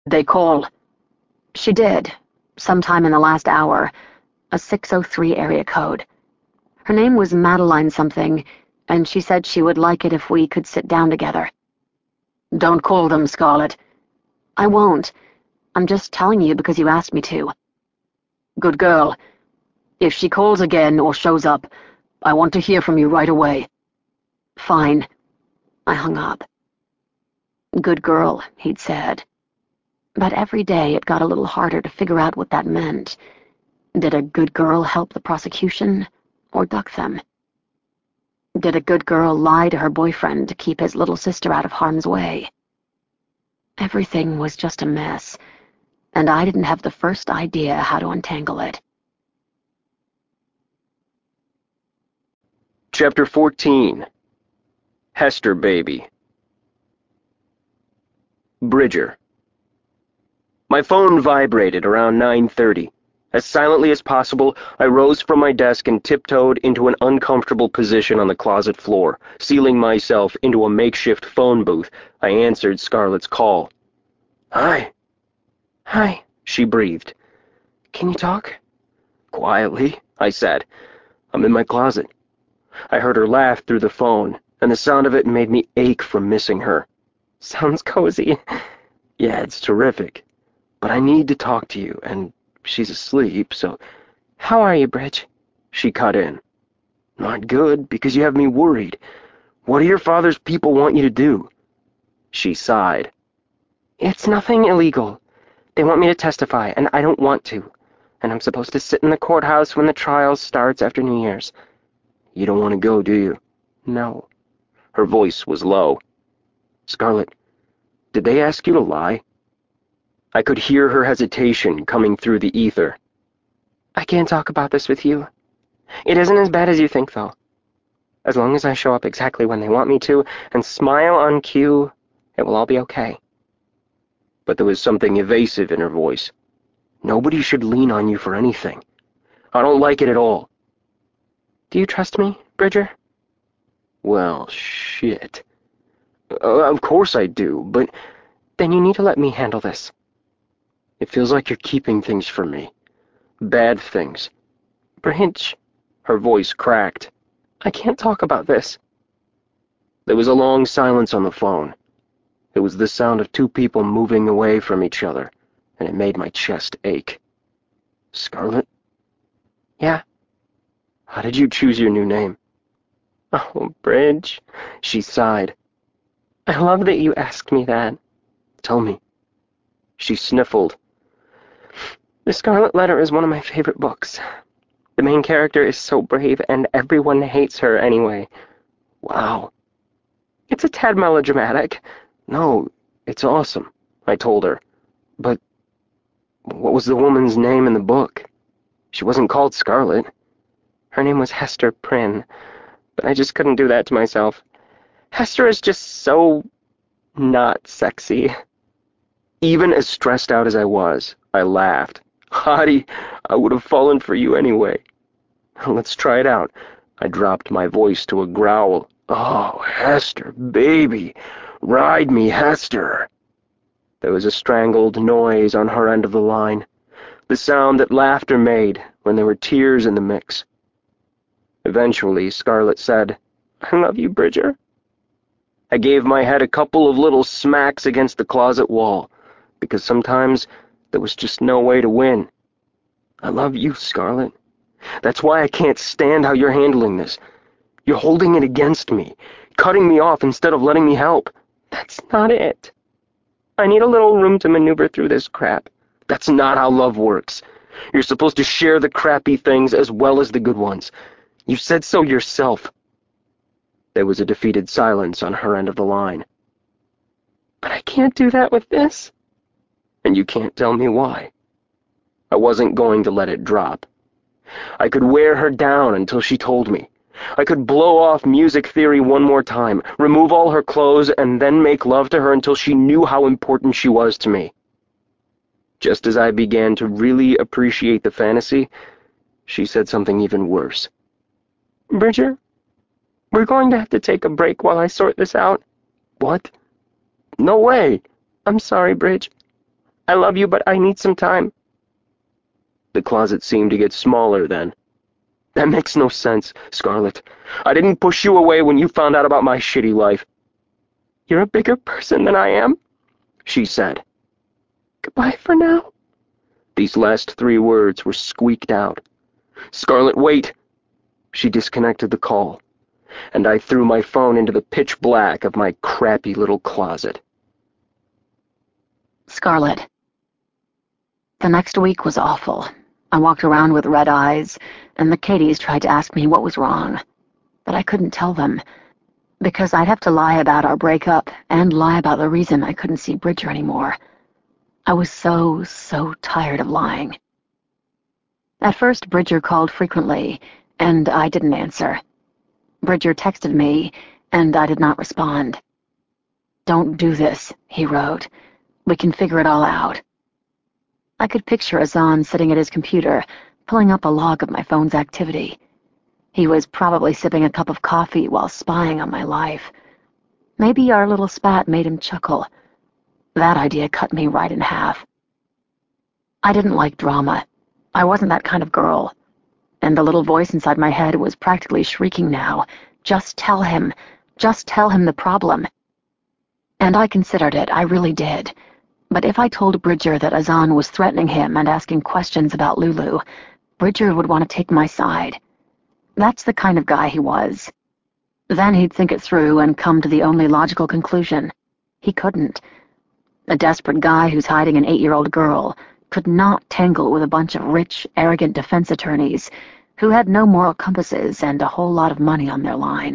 They call. She did, sometime in the last hour, a 603 area code. Her name was Madeline something, and she said she would like it if we could sit down together. Don't call them, Scarlett. I won't. I'm just telling you because you asked me to. Good girl. If she calls again or shows up, I want to hear from you right away. Fine. I hung up. Good girl, he'd said. But every day it got a little harder to figure out what that meant. Did a good girl help the prosecution, or duck them? Did a good girl lie to her boyfriend to keep his little sister out of harm's way? Everything was just a mess, and I didn't have the first idea how to untangle it. Chapter 14. Hester Baby. Bridger. My phone vibrated around 9:30. As silently as possible, I rose from my desk and tiptoed into an uncomfortable position on the closet floor, sealing myself into a makeshift phone booth. I answered Scarlett's call. "Hi." "Hi," she breathed. "Can you talk?" "Quietly," I said. "I'm in my closet." I heard her laugh through the phone, and the sound of it made me ache from missing her. "Sounds cozy." "Yeah, it's terrific. But I need to talk to you, and she's asleep, so—" "How are you, Bridge?" She cut in. "Not good, because you have me worried. What do your father's people want you to do?" She sighed. "It's nothing illegal. They want me to testify, and I don't want to. And I'm supposed to sit in the courthouse when the trial starts after New Year's." "You don't want to go, do you?" "No." Her voice was low. "Scarlett, did they ask you to lie?" I could hear her hesitation coming through the ether. "I can't talk about this with you. It isn't as bad as you think, though. As long as I show up exactly when they want me to and smile on cue, it will all be okay." But there was something evasive in her voice. "Nobody should lean on you for anything. I don't like it at all." "Do you trust me, Bridger?" "Well, shit. Of course I do, but—" "Then you need to let me handle this." "It feels like you're keeping things from me. Bad things." "Bridge." Her voice cracked. "I can't talk about this." There was a long silence on the phone. It was the sound of two people moving away from each other, and it made my chest ache. "Scarlett?" "Yeah?" "How did you choose your new name?" "Oh, Bridge," she sighed. "I love that you asked me that." "Tell me." She sniffled. "The Scarlet Letter is one of my favorite books. The main character is so brave, and everyone hates her anyway." "Wow." "It's a tad melodramatic." "No, it's awesome," I told her. "But what was the woman's name in the book? She wasn't called Scarlett." "Her name was Hester Prynne, but I just couldn't do that to myself. Hester is just so not sexy." Even as stressed out as I was, I laughed. "Hottie, I would have fallen for you anyway." "Let's try it out." I dropped my voice to a growl. "Oh, Hester, baby. Ride me, Hester." There was a strangled noise on her end of the line, the sound that laughter made when there were tears in the mix. Eventually, Scarlett said, "I love you, Bridger." I gave my head a couple of little smacks against the closet wall, because sometimes there was just no way to win. "I love you, Scarlett. That's why I can't stand how you're handling this. You're holding it against me, cutting me off instead of letting me help." "That's not it. I need a little room to maneuver through this crap." "That's not how love works. You're supposed to share the crappy things as well as the good ones. You said so yourself." There was a defeated silence on her end of the line. "But I can't do that with this." "And you can't tell me why." I wasn't going to let it drop. I could wear her down until she told me. I could blow off music theory one more time, remove all her clothes, and then make love to her until she knew how important she was to me. Just as I began to really appreciate the fantasy, she said something even worse. "Bridger, we're going to have to take a break while I sort this out." "What? No way." "I'm sorry, Bridge. I love you, but I need some time. The closet seemed to get smaller then. That makes no sense, Scarlett. I didn't push you away when you found out about my shitty life. You're a bigger person than I am, she said. Goodbye for now. These last 3 words were squeaked out. Scarlett, wait! She disconnected the call, and I threw my phone into the pitch black of my crappy little closet. Scarlett. The next week was awful. I walked around with red eyes, and the Katies tried to ask me what was wrong. But I couldn't tell them, because I'd have to lie about our breakup and lie about the reason I couldn't see Bridger anymore. I was so tired of lying. At first, Bridger called frequently, and I didn't answer. Bridger texted me, and I did not respond. Don't do this, he wrote. We can figure it all out. I could picture Azan sitting at his computer, pulling up a log of my phone's activity. He was probably sipping a cup of coffee while spying on my life. Maybe our little spat made him chuckle. That idea cut me right in half. I didn't like drama. I wasn't that kind of girl. And the little voice inside my head was practically shrieking now. Just tell him. Just tell him the problem. And I considered it, I really did. But if I told Bridger that Azan was threatening him and asking questions about Lulu, Bridger would want to take my side. That's the kind of guy he was. Then he'd think it through and come to the only logical conclusion. He couldn't. A desperate guy who's hiding an 8-year-old girl could not tangle with a bunch of rich, arrogant defense attorneys who had no moral compasses and a whole lot of money on their line.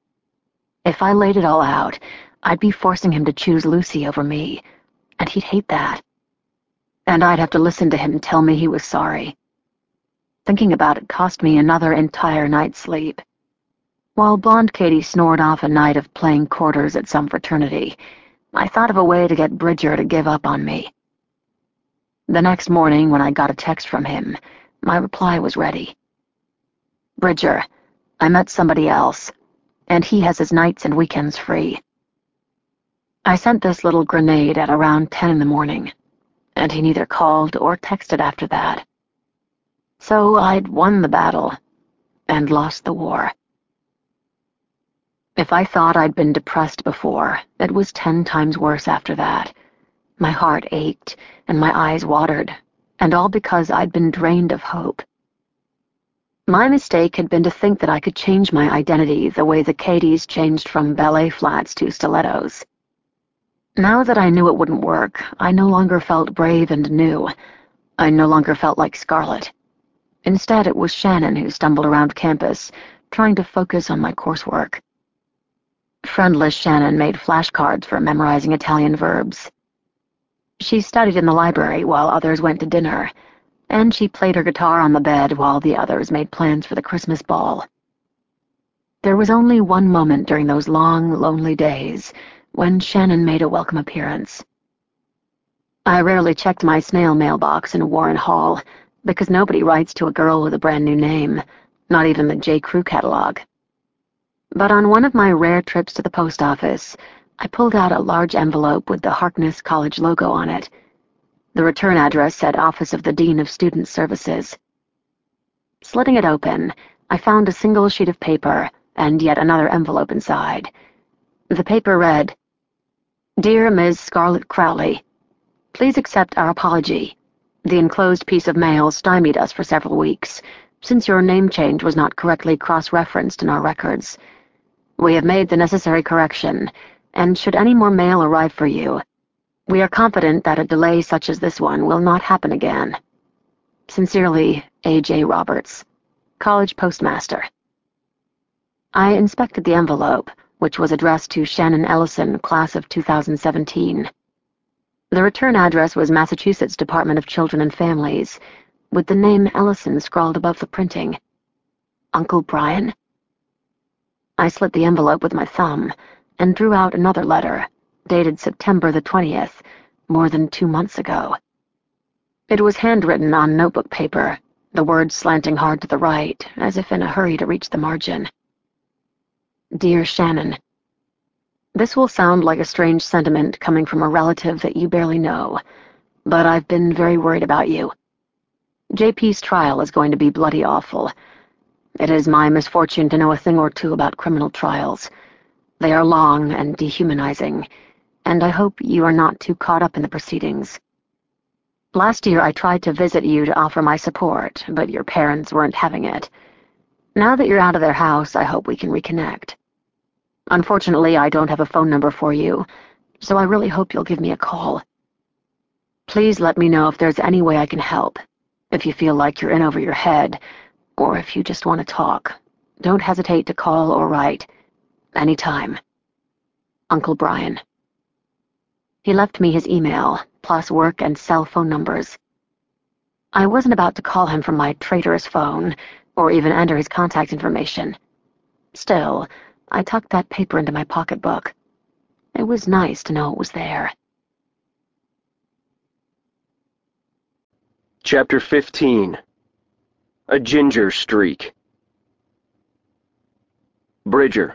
If I laid it all out, I'd be forcing him to choose Lucy over me, and he'd hate that. And I'd have to listen to him tell me he was sorry. Thinking about it cost me another entire night's sleep. While blonde Katie snored off a night of playing quarters at some fraternity, I thought of a way to get Bridger to give up on me. The next morning, when I got a text from him, my reply was ready. Bridger, I met somebody else, and he has his nights and weekends free. I sent this little grenade at around 10 in the morning, and he neither called or texted after that. So I'd won the battle and lost the war. If I thought I'd been depressed before, it was 10 times worse after that. My heart ached and my eyes watered, and all because I'd been drained of hope. My mistake had been to think that I could change my identity the way the Katies changed from ballet flats to stilettos. Now that I knew it wouldn't work, I no longer felt brave and new. I no longer felt like Scarlett. Instead, it was Shannon who stumbled around campus, trying to focus on my coursework. Friendless Shannon made flashcards for memorizing Italian verbs. She studied in the library while others went to dinner, and she played her guitar on the bed while the others made plans for the Christmas ball. There was only one moment during those long, lonely days when Shannon made a welcome appearance. I rarely checked my snail mailbox in Warren Hall, because nobody writes to a girl with a brand new name, not even the J. Crew catalog. But on one of my rare trips to the post office, I pulled out a large envelope with the Harkness College logo on it. The return address said Office of the Dean of Student Services. Slitting it open, I found a single sheet of paper and yet another envelope inside. The paper read, Dear Ms. Scarlett Crowley, please accept our apology. The enclosed piece of mail stymied us for several weeks, since your name change was not correctly cross-referenced in our records. We have made the necessary correction, and should any more mail arrive for you, we are confident that a delay such as this one will not happen again. Sincerely, A.J. Roberts, College Postmaster. I inspected the envelope, which was addressed to Shannon Ellison, class of 2017. The return address was Massachusetts Department of Children and Families, with the name Ellison scrawled above the printing. Uncle Brian? I slit the envelope with my thumb and drew out another letter, dated September the 20th, more than 2 months ago. It was handwritten on notebook paper, the words slanting hard to the right, as if in a hurry to reach the margin. Dear Shannon, this will sound like a strange sentiment coming from a relative that you barely know, but I've been very worried about you. JP's trial is going to be bloody awful. It is my misfortune to know a thing or two about criminal trials. They are long and dehumanizing, and I hope you are not too caught up in the proceedings. Last year I tried to visit you to offer my support, but your parents weren't having it. Now that you're out of their house, I hope we can reconnect. Unfortunately, I don't have a phone number for you, so I really hope you'll give me a call. Please let me know if there's any way I can help. If you feel like you're in over your head, or if you just want to talk, don't hesitate to call or write. Anytime. Uncle Brian. He left me his email, plus work and cell phone numbers. I wasn't about to call him from my traitorous phone, or even enter his contact information. Still, I tucked that paper into my pocketbook. It was nice to know it was there. Chapter 15. A Ginger Streak. Bridger.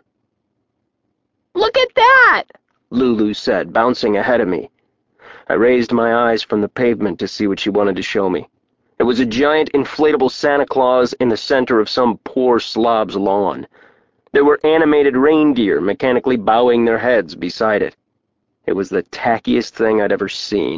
"Look at that!" Lulu said, bouncing ahead of me. I raised my eyes from the pavement to see what she wanted to show me. It was a giant inflatable Santa Claus in the center of some poor slob's lawn. There were animated reindeer mechanically bowing their heads beside it. It was the tackiest thing I'd ever seen.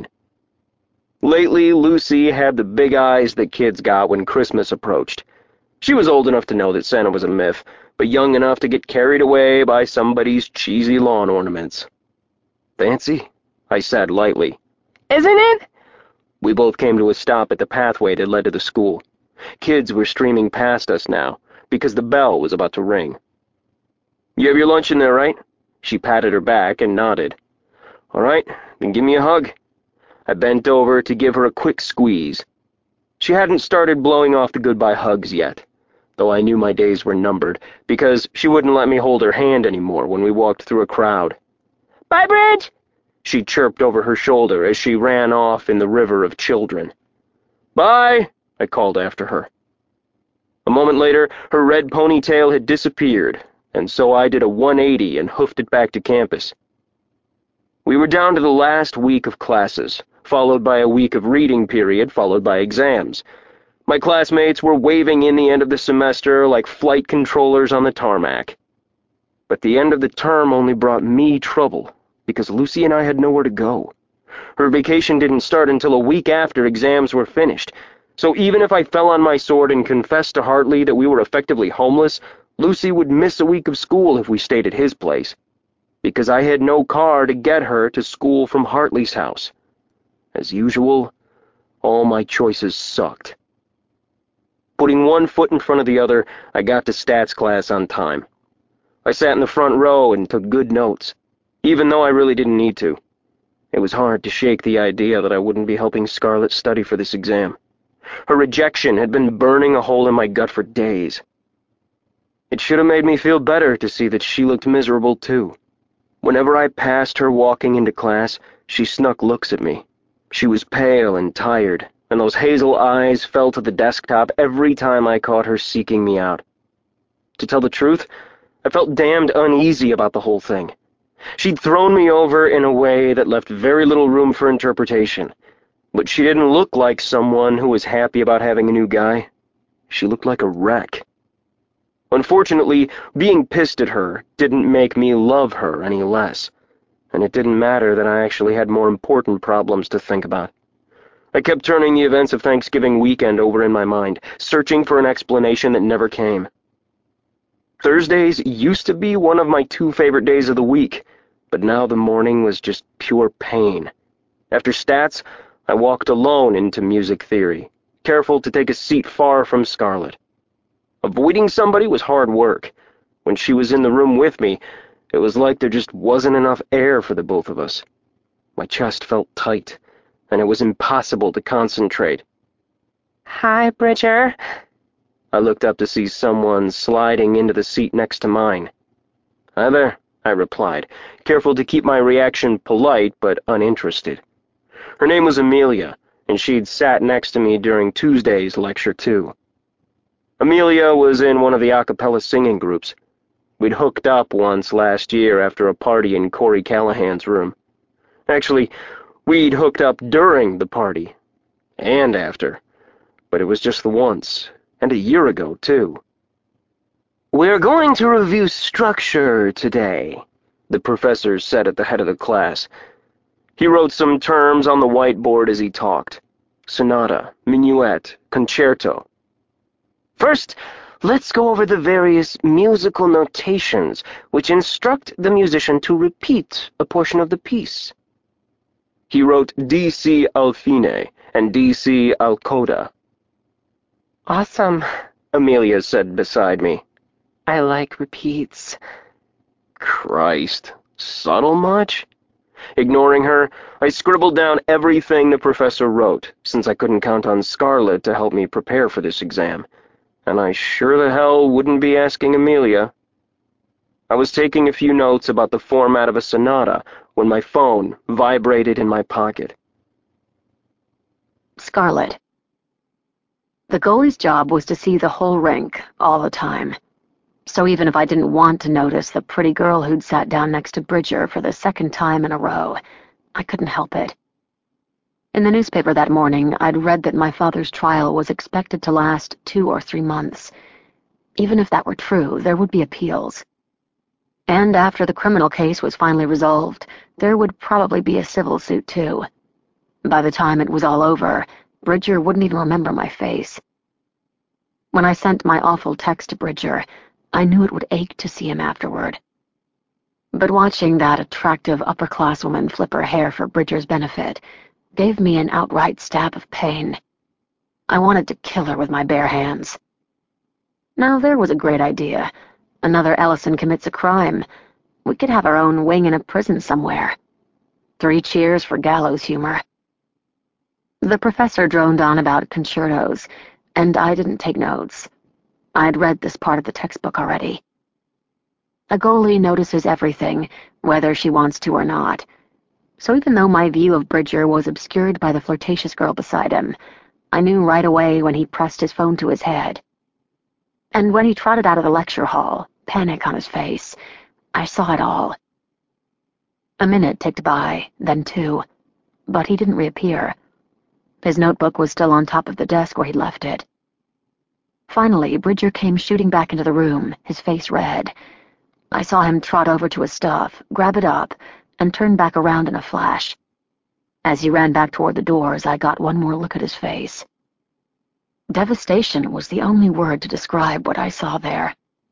Lately, Lucy had the big eyes that kids got when Christmas approached. She was old enough to know that Santa was a myth, but young enough to get carried away by somebody's cheesy lawn ornaments. "Fancy?" I said lightly. "Isn't it?" We both came to a stop at the pathway that led to the school. Kids were streaming past us now, because the bell was about to ring. "You have your lunch in there, right?" She patted her back and nodded. "All right, then give me a hug." I bent over to give her a quick squeeze. She hadn't started blowing off the goodbye hugs yet, though I knew my days were numbered, because she wouldn't let me hold her hand anymore when we walked through a crowd. "Bye, Bridge!" She chirped over her shoulder as she ran off in the river of children. "Bye!" I called after her. A moment later, her red ponytail had disappeared, and so I did a 180 and hoofed it back to campus. We were down to the last week of classes, followed by a week of reading period, followed by exams. My classmates were waving in the end of the semester like flight controllers on the tarmac. But the end of the term only brought me trouble, because Lucy and I had nowhere to go. Her vacation didn't start until a week after exams were finished, so even if I fell on my sword and confessed to Hartley that we were effectively homeless, Lucy would miss a week of school if we stayed at his place, because I had no car to get her to school from Hartley's house. As usual, all my choices sucked. Putting one foot in front of the other, I got to stats class on time. I sat in the front row and took good notes, even though I really didn't need to. It was hard to shake the idea that I wouldn't be helping Scarlett study for this exam. Her rejection had been burning a hole in my gut for days. It should have made me feel better to see that she looked miserable too. Whenever I passed her walking into class, she snuck looks at me. She was pale and tired, and those hazel eyes fell to the desktop every time I caught her seeking me out. To tell the truth, I felt damned uneasy about the whole thing. She'd thrown me over in a way that left very little room for interpretation, but she didn't look like someone who was happy about having a new guy. She looked like a wreck. Unfortunately, being pissed at her didn't make me love her any less, and it didn't matter that I actually had more important problems to think about. I kept turning the events of Thanksgiving weekend over in my mind, searching for an explanation that never came. Thursdays used to be one of my 2 favorite days of the week, but now the morning was just pure pain. After stats, I walked alone into music theory, careful to take a seat far from Scarlett. Avoiding somebody was hard work. When she was in the room with me, it was like there just wasn't enough air for the both of us. My chest felt tight, and it was impossible to concentrate. "Hi, Bridger." I looked up to see someone sliding into the seat next to mine. "Hi there," I replied, careful to keep my reaction polite but uninterested. Her name was Amelia, and she'd sat next to me during Tuesday's lecture too. Amelia was in one of the a cappella singing groups. We'd hooked up once last year after a party in Corey Callahan's room. Actually, We'd hooked up during the party, and after, but it was just the once, and a year ago, too. "We're going to review structure today," the professor said at the head of the class. He wrote some terms on the whiteboard as he talked. Sonata, minuet, concerto. "First, let's go over the various musical notations which instruct the musician to repeat a portion of the piece." He wrote DC al fine and DC al coda. Awesome, Amelia said beside me. I like repeats. Christ, subtle much? Ignoring her, I scribbled down everything the professor wrote, since I couldn't count on Scarlett to help me prepare for this exam, and I sure the hell wouldn't be asking Amelia. I was taking a few notes about the format of a sonata when my phone vibrated in my pocket. Scarlett. The goalie's job was to see the whole rink, all the time. So even if I didn't want to notice the pretty girl who'd sat down next to Bridger for the second time in a row, I couldn't help it. In the newspaper that morning, I'd read that my father's trial was expected to last 2 or 3 months. Even if that were true, there would be appeals. And after the criminal case was finally resolved, there would probably be a civil suit, too. By the time it was all over, Bridger wouldn't even remember my face. When I sent my awful text to Bridger, I knew it would ache to see him afterward. But watching that attractive upper-class woman flip her hair for Bridger's benefit gave me an outright stab of pain. I wanted to kill her with my bare hands. Now there was a great idea. Another Ellison commits a crime. We could have our own wing in a prison somewhere. 3 cheers for gallows humor. The professor droned on about concertos, and I didn't take notes. I'd read this part of the textbook already. A goalie notices everything, whether she wants to or not. So even though my view of Bridger was obscured by the flirtatious girl beside him, I knew right away when he pressed his phone to his head. And when he trotted out of the lecture hall, panic on his face, I saw it all. A minute ticked by, then 2, but he didn't reappear. His notebook was still on top of the desk where he'd left it. Finally, Bridger came shooting back into the room, his face red. I saw him trot over to his stuff, grab it up, and turn back around in a flash. As he ran back toward the doors, I got one more look at his face. Devastation was the only word to describe what I saw there.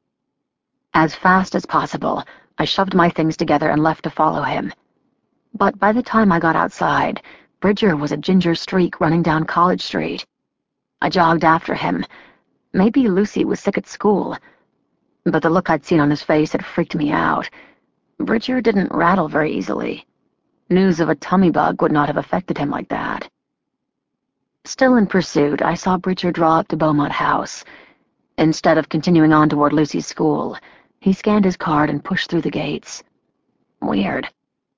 As fast as possible, I shoved my things together and left to follow him. But by the time I got outside, Bridger was a ginger streak running down College Street. I jogged after him. Maybe Lucy was sick at school, but the look I'd seen on his face had freaked me out. Bridger didn't rattle very easily. News of a tummy bug would not have affected him like that. Still in pursuit, I saw Bridger draw up to Beaumont House. Instead of continuing on toward Lucy's school, he scanned his card and pushed through the gates. Weird.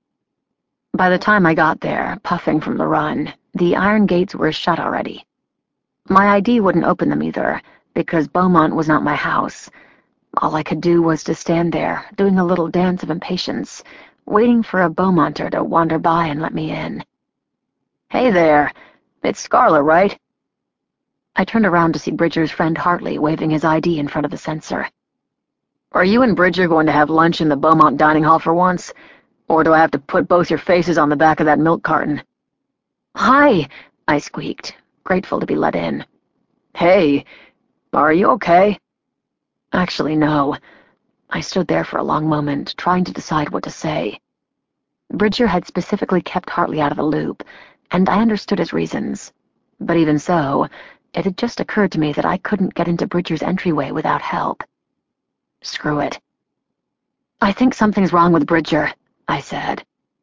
By the time I got there, puffing from the run, the iron gates were shut already. My ID wouldn't open them either, because Beaumont was not my house. All I could do was to stand there, doing a little dance of impatience, waiting for a Beaumonter to wander by and let me in. "Hey there, it's Scarlett, right?" I turned around to see Bridger's friend Hartley waving his ID in front of the sensor. "Are you and Bridger going to have lunch in the Beaumont dining hall for once? Or do I have to put both your faces on the back of that milk carton?" "Hi," I squeaked, grateful to be let in. "Hey, are you okay?" Actually, no. I stood there for a long moment, trying to decide what to say. Bridger had specifically kept Hartley out of the loop, and I understood his reasons. But even so, it had just occurred to me that I couldn't get into Bridger's entryway without help. Screw it. "I think something's wrong with Bridger," I said.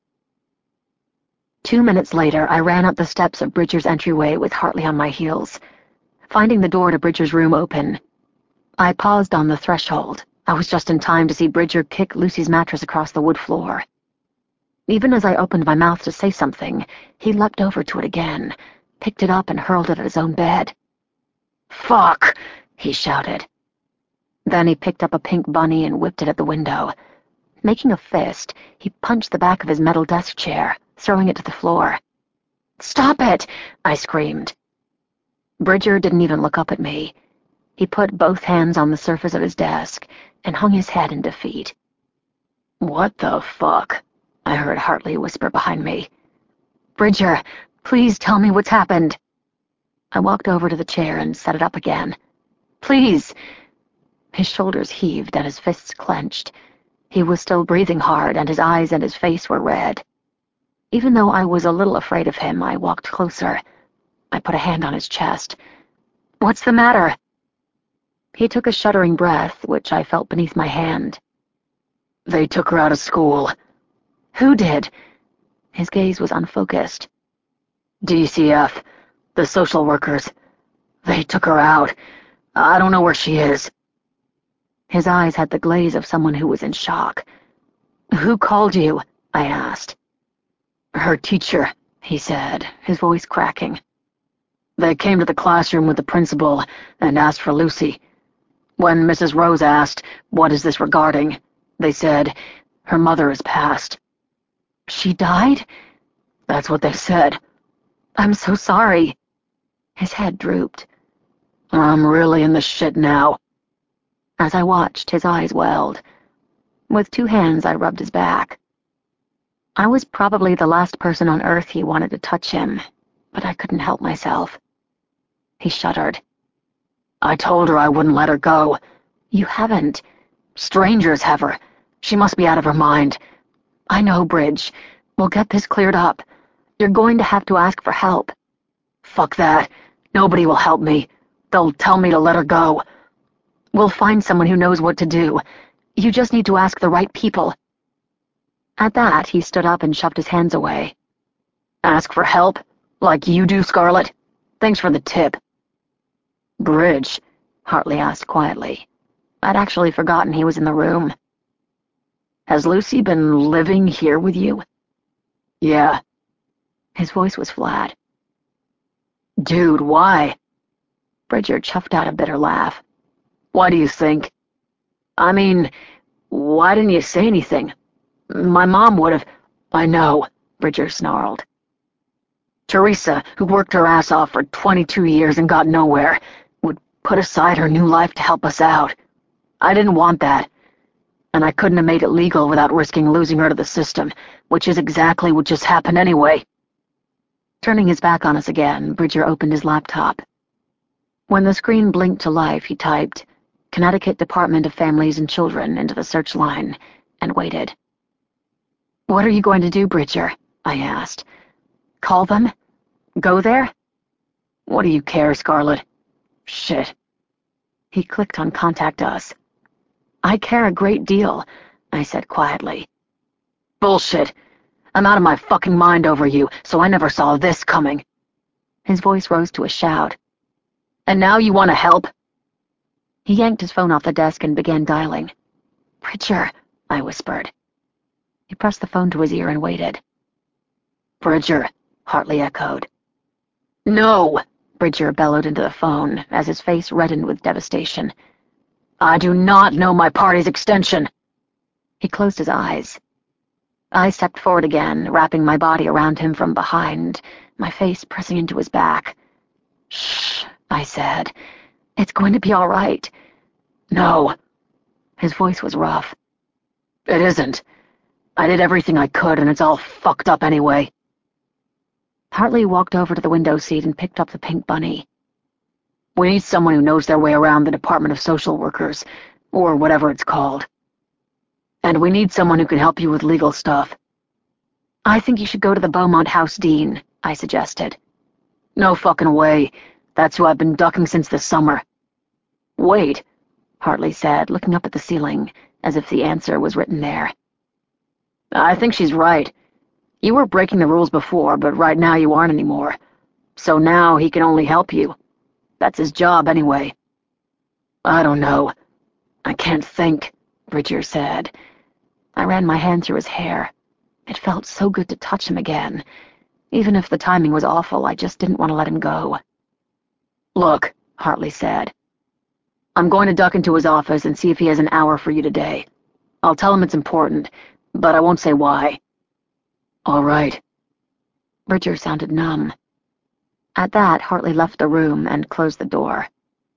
2 minutes later, I ran up the steps of Bridger's entryway with Hartley on my heels. Finding the door to Bridger's room open, I paused on the threshold. I was just in time to see Bridger kick Lucy's mattress across the wood floor. Even as I opened my mouth to say something, he leapt over to it again, picked it up and hurled it at his own bed. "Fuck!" he shouted. Then he picked up a pink bunny and whipped it at the window. Making a fist, he punched the back of his metal desk chair, throwing it to the floor. Stop it! I screamed. Bridger didn't even look up at me. He put both hands on the surface of his desk and hung his head in defeat. "What the fuck?" I heard Hartley whisper behind me. "Bridger, please tell me what's happened." I walked over to the chair and set it up again. "Please!" His shoulders heaved and his fists clenched. He was still breathing hard, and his eyes and his face were red. Even though I was a little afraid of him, I walked closer. I put a hand on his chest. "What's the matter?" He took a shuddering breath, which I felt beneath my hand. "They took her out of school." "Who did?" His gaze was unfocused. "DCF, the social workers. They took her out. I don't know where she is." His eyes had the glaze of someone who was in shock. "Who called you?" I asked. "Her teacher," he said, his voice cracking. "They came to the classroom with the principal and asked for Lucy. When Mrs. Rose asked, 'What is this regarding?' they said, 'Her mother has passed.'" "She died?" "That's what they said." "I'm so sorry." His head drooped. "I'm really in the shit now." As I watched, his eyes welled. With 2 hands, I rubbed his back. I was probably the last person on earth he wanted to touch him, but I couldn't help myself. He shuddered. "I told her I wouldn't let her go." "You haven't." "Strangers have her. She must be out of her mind." "I know, Bridge. We'll get this cleared up. You're going to have to ask for help." "Fuck that. Nobody will help me. They'll tell me to let her go." "We'll find someone who knows what to do. You just need to ask the right people." At that, he stood up and shoved his hands away. "Ask for help? Like you do, Scarlett? Thanks for the tip." "Bridge?" Hartley asked quietly. I'd actually forgotten he was in the room. "Has Lucy been living here with you?" "Yeah." His voice was flat. "Dude, why?" Bridger chuffed out a bitter laugh. "Why do you think?" "I mean, why didn't you say anything? My mom would've—" "I know," Bridger snarled. "Teresa, who worked her ass off for 22 years and got nowhere, would put aside her new life to help us out. I didn't want that. And I couldn't have made it legal without risking losing her to the system, which is exactly what just happened anyway." Turning his back on us again, Bridger opened his laptop. When the screen blinked to life, he typed, "Connecticut Department of Families and Children," into the search line, and waited. "What are you going to do, Bridger?" I asked. "Call them? Go there?" "What do you care, Scarlett?" "Shit." He clicked on Contact Us. "I care a great deal," I said quietly. "Bullshit. I'm out of my fucking mind over you, so I never saw this coming." His voice rose to a shout. "And now you want to help?" He yanked his phone off the desk and began dialing. "Bridger," I whispered. He pressed the phone to his ear and waited. "Bridger," Hartley echoed. "No!" Bridger bellowed into the phone as his face reddened with devastation. "I do not know my party's extension." He closed his eyes. I stepped forward again, wrapping my body around him from behind, my face pressing into his back. "Shh," I said. "It's going to be all right." "No." His voice was rough. "It isn't. I did everything I could, and it's all fucked up anyway." Hartley walked over to the window seat and picked up the pink bunny. "We need someone who knows their way around the Department of Social Workers, or whatever it's called. And we need someone who can help you with legal stuff." "I think you should go to the Beaumont House Dean," I suggested. "No fucking way. That's who I've been ducking since the summer." "Wait," Hartley said, looking up at the ceiling, as if the answer was written there. "I think she's right. You were breaking the rules before, but right now you aren't anymore. So now he can only help you. That's his job anyway." "I don't know. I can't think," Bridger said. I ran my hand through his hair. It felt so good to touch him again. Even if the timing was awful, I just didn't want to let him go. "Look," Hartley said. "I'm going to duck into his office and see if he has an hour for you today. I'll tell him it's important, but I won't say why." "All right." Bridger sounded numb. At that, Hartley left the room and closed the door.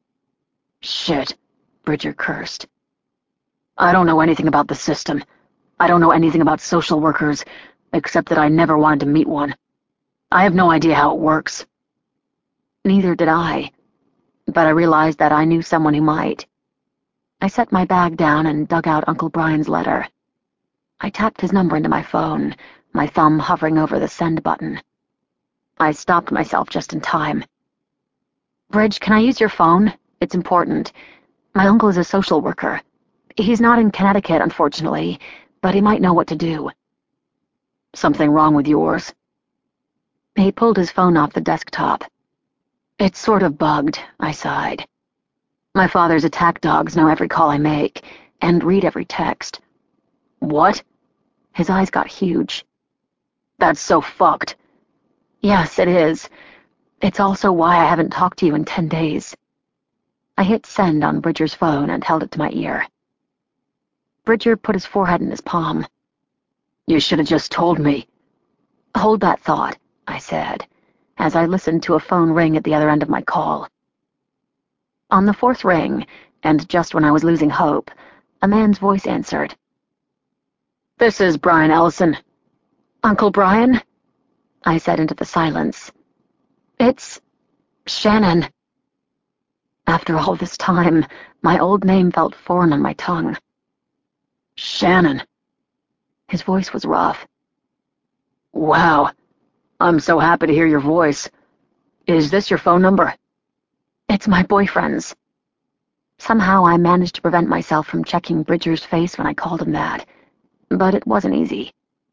Shit, Bridger cursed. I don't know anything about the system. I don't know anything about social workers, except that I never wanted to meet one. I have no idea how it works. Neither did I, but I realized that I knew someone who might. I set my bag down and dug out Uncle Brian's letter. I tapped his number into my phone, my thumb hovering over the send button. I stopped myself just in time. Bridge, can I use your phone? It's important. My uncle is a social worker. He's not in Connecticut, unfortunately, but he might know what to do. Something wrong with yours? He pulled his phone off the desktop. It's sort of bugged, I sighed. My father's attack dogs know every call I make, and read every text. What? His eyes got huge. That's so fucked. Yes, it is. It's also why I haven't talked to you in 10 days. I hit send on Bridger's phone and held it to my ear. Bridger put his forehead in his palm. You should have just told me. Hold that thought, I said, as I listened to a phone ring at the other end of my call. On the fourth ring, and just when I was losing hope, a man's voice answered. This is Brian Ellison. Uncle Brian? I said into the silence. It's Shannon. After all this time, my old name felt foreign on my tongue. Shannon. His voice was rough. Wow. I'm so happy to hear your voice. Is this your phone number? It's my boyfriend's. Somehow I managed to prevent myself from checking Bridger's face when I called him that, but it wasn't easy.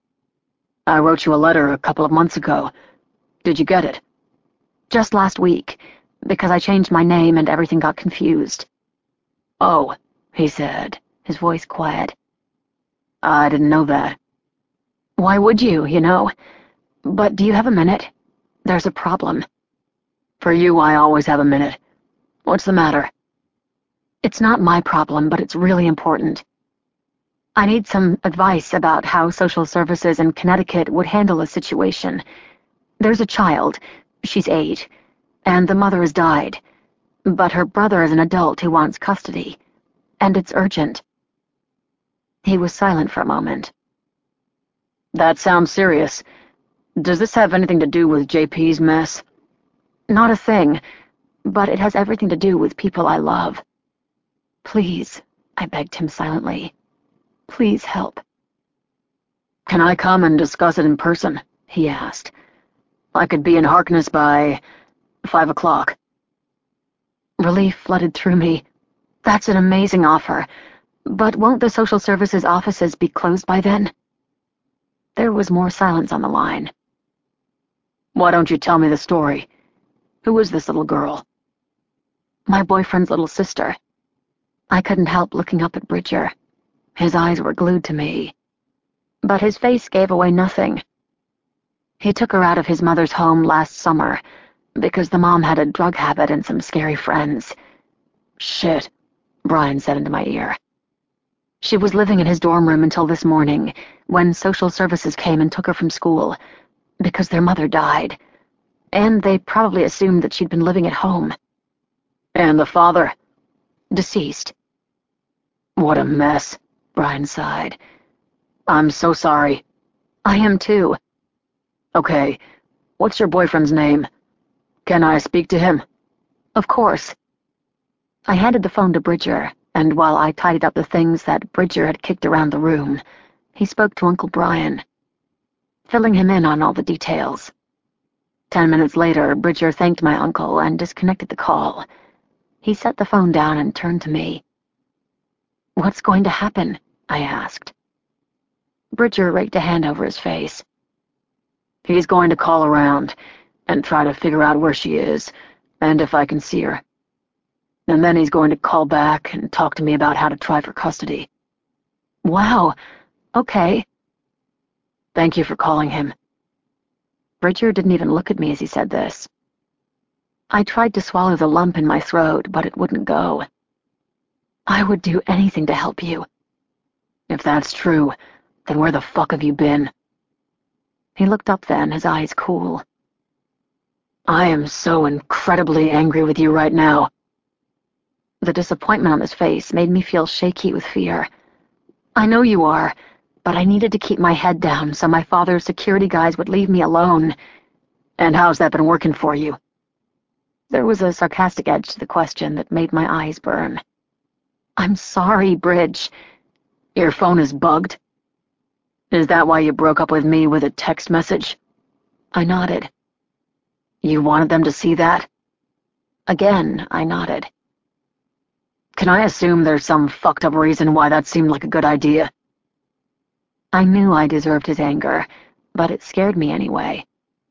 I wrote you a letter a couple of months ago. Did you get it? Just last week, because I changed my name and everything got confused. Oh, he said, his voice quiet. I didn't know that. Why would you, you know? But do you have a minute? There's a problem. For you, I always have a minute. What's the matter? It's not my problem, but it's really important. I need some advice about how social services in Connecticut would handle a situation. There's a child, she's 8, and the mother has died, but her brother is an adult who wants custody, and it's urgent. He was silent for a moment. That sounds serious. Does this have anything to do with JP's mess? Not a thing, but it has everything to do with people I love. Please, I begged him silently. Please help. Can I come and discuss it in person? He asked. I could be in Harkness by 5 o'clock. Relief flooded through me. That's an amazing offer, but won't the social services offices be closed by then? There was more silence on the line. Why don't you tell me the story? Who is this little girl? My boyfriend's little sister. I couldn't help looking up at Bridger. His eyes were glued to me. But his face gave away nothing. He took her out of his mother's home last summer, because the mom had a drug habit and some scary friends. Shit, Brian said into my ear. She was living in his dorm room until this morning, when social services came and took her from school, because their mother died, and they probably assumed that she'd been living at home. And the father? Deceased. What a mess, Brian sighed. I'm so sorry. I am too. Okay, what's your boyfriend's name? Can I speak to him? Of course. I handed the phone to Bridger, and while I tidied up the things that Bridger had kicked around the room, he spoke to Uncle Brian, filling him in on all the details. 10 minutes later, Bridger thanked my uncle and disconnected the call. He set the phone down and turned to me. What's going to happen? I asked. Bridger raked a hand over his face. He's going to call around and try to figure out where she is and if I can see her. And then he's going to call back and talk to me about how to try for custody. Wow. Okay. Thank you for calling him. Bridger didn't even look at me as he said this. I tried to swallow the lump in my throat, but it wouldn't go. I would do anything to help you. If that's true, then where the fuck have you been? He looked up then, his eyes cool. I am so incredibly angry with you right now. The disappointment on his face made me feel shaky with fear. I know you are, but I needed to keep my head down so my father's security guys would leave me alone. And how's that been working for you? There was a sarcastic edge to the question that made my eyes burn. I'm sorry, Bridge. Your phone is bugged? Is that why you broke up with me with a text message? I nodded. You wanted them to see that? Again, I nodded. Can I assume there's some fucked up reason why that seemed like a good idea? I knew I deserved his anger, but it scared me anyway.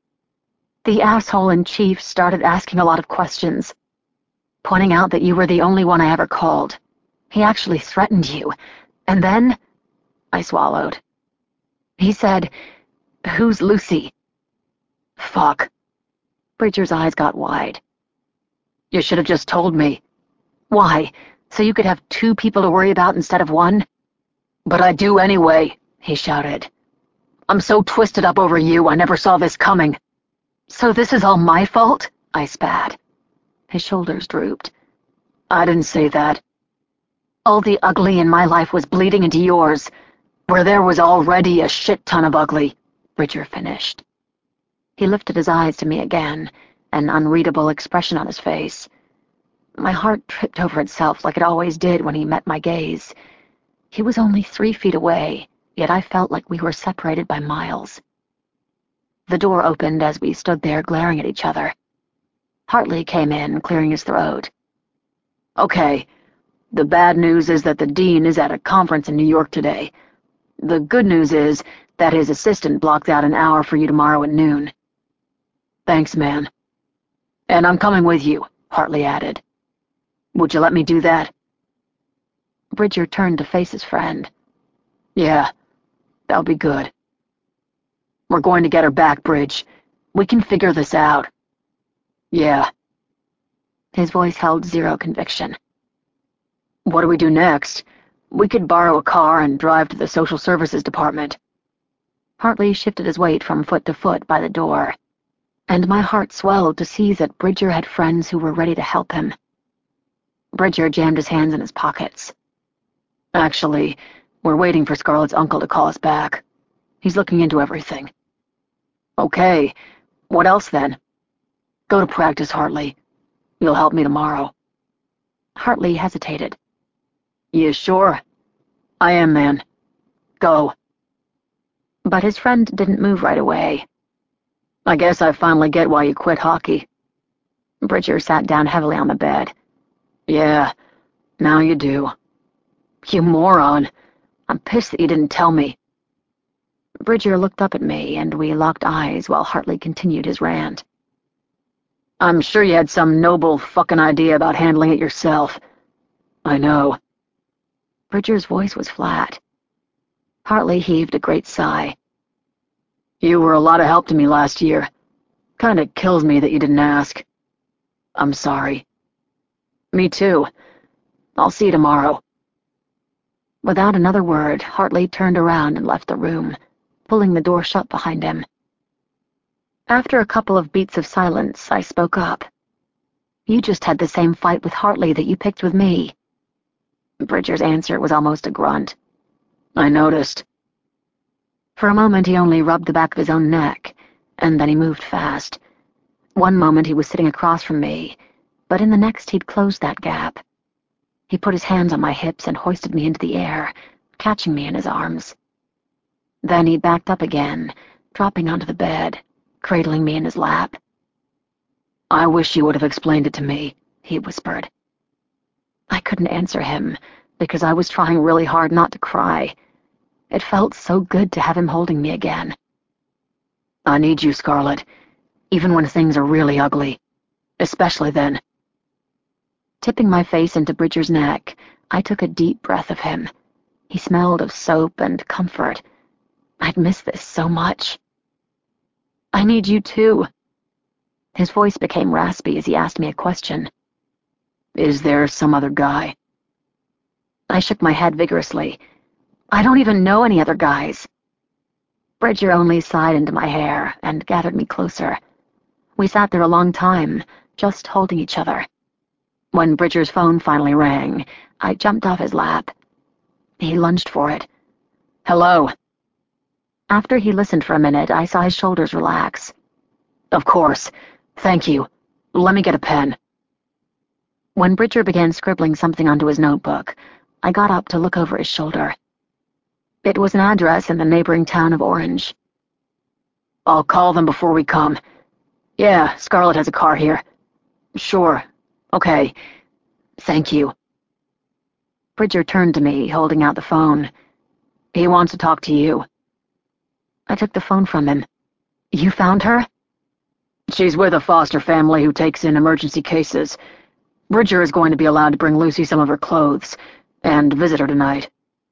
The asshole in chief started asking a lot of questions, pointing out that you were the only one I ever called. He actually threatened you, and then... I swallowed. He said, "Who's Lucy?" Fuck. Bridger's eyes got wide. You should have just told me. Why? So you could have 2 people to worry about instead of 1? But I do anyway, he shouted. I'm so twisted up over you, I never saw this coming. So this is all my fault? I spat. His shoulders drooped. I didn't say that. All the ugly in my life was bleeding into yours, where there was already a shit ton of ugly, Bridger finished. He lifted his eyes to me again, an unreadable expression on his face. My heart tripped over itself like it always did when he met my gaze. He was only 3 feet away, yet I felt like we were separated by miles. The door opened as we stood there glaring at each other. Hartley came in, clearing his throat. Okay, the bad news is that the dean is at a conference in New York today. The good news is that his assistant blocked out an hour for you tomorrow at noon. Thanks, man. And I'm coming with you, Hartley added. Would you let me do that? Bridger turned to face his friend. Yeah, that'll be good. We're going to get her back, Bridge. We can figure this out. Yeah. His voice held zero conviction. What do we do next? We could borrow a car and drive to the social services department. Hartley shifted his weight from foot to foot by the door, and my heart swelled to see that Bridger had friends who were ready to help him. Bridger jammed his hands in his pockets. Actually, we're waiting for Scarlett's uncle to call us back. He's looking into everything. Okay, what else then? Go to practice, Hartley. You'll help me tomorrow. Hartley hesitated. You sure? I am, man. Go. But his friend didn't move right away. I guess I finally get why you quit hockey. Bridger sat down heavily on the bed. Yeah, now you do. You moron. I'm pissed that you didn't tell me. Bridger looked up at me, and we locked eyes while Hartley continued his rant. I'm sure you had some noble fucking idea about handling it yourself. I know. Bridger's voice was flat. Hartley heaved a great sigh. You were a lot of help to me last year. Kinda kills me that you didn't ask. I'm sorry. Me too. I'll see you tomorrow. Without another word, Hartley turned around and left the room, pulling the door shut behind him. After a couple of beats of silence, I spoke up. You just had the same fight with Hartley that you picked with me. Bridger's answer was almost a grunt. I noticed. For a moment he only rubbed the back of his own neck, and then he moved fast. One moment he was sitting across from me, but in the next he'd closed that gap. He put his hands on my hips and hoisted me into the air, catching me in his arms. Then he backed up again, dropping onto the bed, cradling me in his lap. I wish you would have explained it to me, he whispered. I couldn't answer him, because I was trying really hard not to cry. It felt so good to have him holding me again. I need you, Scarlett, even when things are really ugly. Especially then. Tipping my face into Bridger's neck, I took a deep breath of him. He smelled of soap and comfort. I'd missed this so much. I need you too. His voice became raspy as he asked me a question. Is there some other guy? I shook my head vigorously. I don't even know any other guys. Bridger only sighed into my hair and gathered me closer. We sat there a long time, just holding each other. When Bridger's phone finally rang, I jumped off his lap. He lunged for it. "Hello." After he listened for a minute, I saw his shoulders relax. "Of course. Thank you. Let me get a pen." When Bridger began scribbling something onto his notebook, I got up to look over his shoulder. It was an address in the neighboring town of Orange. "I'll call them before we come. Yeah, Scarlett has a car here." "Sure. Okay. Thank you." Bridger turned to me, holding out the phone. "He wants to talk to you." I took the phone from him. "You found her?" "She's with a foster family who takes in emergency cases. Bridger is going to be allowed to bring Lucy some of her clothes and visit her tonight."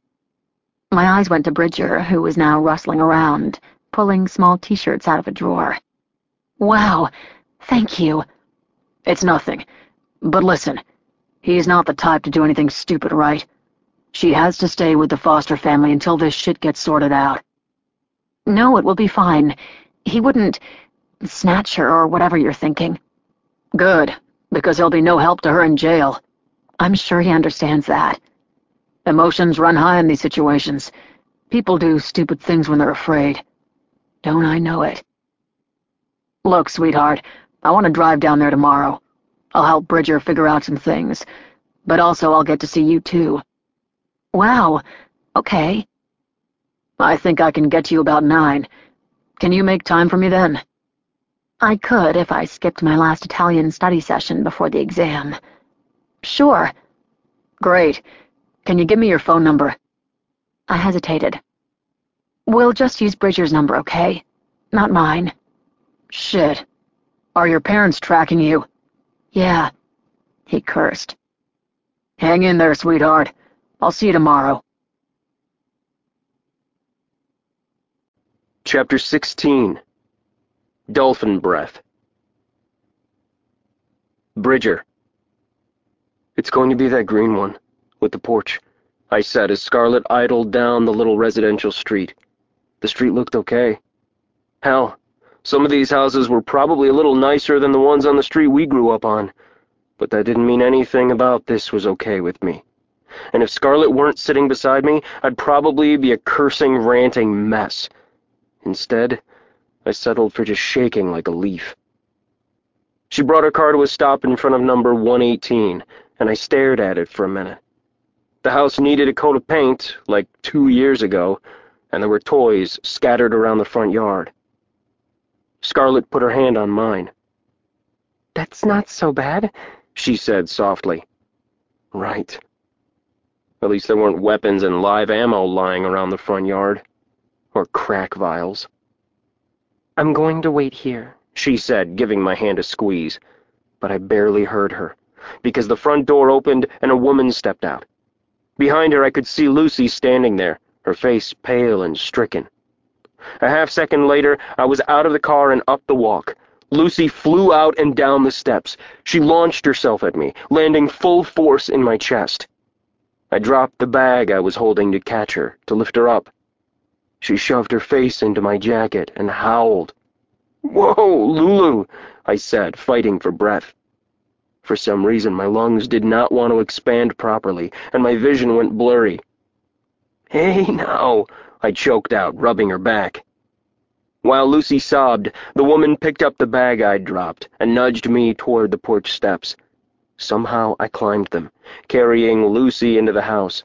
My eyes went to Bridger, who was now rustling around, pulling small t-shirts out of a drawer. "Wow, thank you." "It's nothing. But listen, he's not the type to do anything stupid, right? She has to stay with the foster family until this shit gets sorted out." "No, it will be fine. He wouldn't snatch her or whatever you're thinking." "Good, because he'll be no help to her in jail." "I'm sure he understands that." "Emotions run high in these situations. People do stupid things when they're afraid." "Don't I know it?" "Look, sweetheart, I want to drive down there tomorrow. I'll help Bridger figure out some things, but also I'll get to see you too." "Wow, okay." "I think I can get to you about 9. Can you make time for me then?" I could if I skipped my last Italian study session before the exam. "Sure." "Great. Can you give me your phone number?" I hesitated. "We'll just use Bridger's number, okay? Not mine." "Shit. Are your parents tracking you?" "Yeah." He cursed. "Hang in there, sweetheart. I'll see you tomorrow." Chapter 16. Dolphin Breath. Bridger. "It's going to be that green one, with the porch," I said as Scarlett idled down the little residential street. The street looked okay. Hell, some of these houses were probably a little nicer than the ones on the street we grew up on, but that didn't mean anything about this was okay with me. And if Scarlett weren't sitting beside me, I'd probably be a cursing, ranting mess. Instead, I settled for just shaking like a leaf. She brought her car to a stop in front of number 118, and I stared at it for a minute. The house needed a coat of paint, like 2 years ago, and there were toys scattered around the front yard. Scarlett put her hand on mine. "That's not so bad," she said softly. Right. At least there weren't weapons and live ammo lying around the front yard. Or crack vials. "I'm going to wait here," she said, giving my hand a squeeze. But I barely heard her, because the front door opened and a woman stepped out. Behind her I could see Lucy standing there, her face pale and stricken. A half-second later, I was out of the car and up the walk. Lucy flew out and down the steps. She launched herself at me, landing full force in my chest. I dropped the bag I was holding to catch her, to lift her up. She shoved her face into my jacket and howled. "Whoa, Lulu," I said, fighting for breath. For some reason, my lungs did not want to expand properly, and my vision went blurry. "Hey, now," I choked out, rubbing her back. While Lucy sobbed, the woman picked up the bag I'd dropped and nudged me toward the porch steps. Somehow I climbed them, carrying Lucy into the house.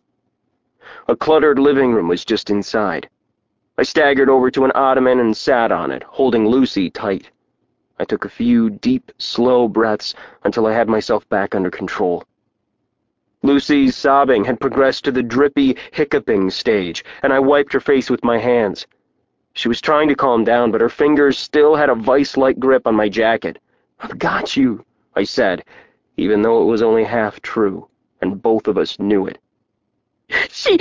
A cluttered living room was just inside. I staggered over to an ottoman and sat on it, holding Lucy tight. I took a few deep, slow breaths until I had myself back under control. Lucy's sobbing had progressed to the drippy, hiccuping stage, and I wiped her face with my hands. She was trying to calm down, but her fingers still had a vice-like grip on my jacket. "I've got you," I said, even though it was only half true, and both of us knew it. "She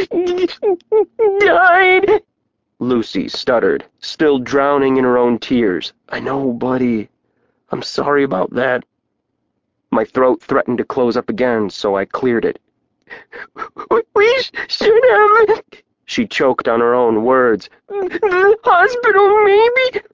died," Lucy stuttered, still drowning in her own tears. "I know, buddy. I'm sorry about that." My throat threatened to close up again, so I cleared it. "We should have..." She choked on her own words. "The hospital, maybe?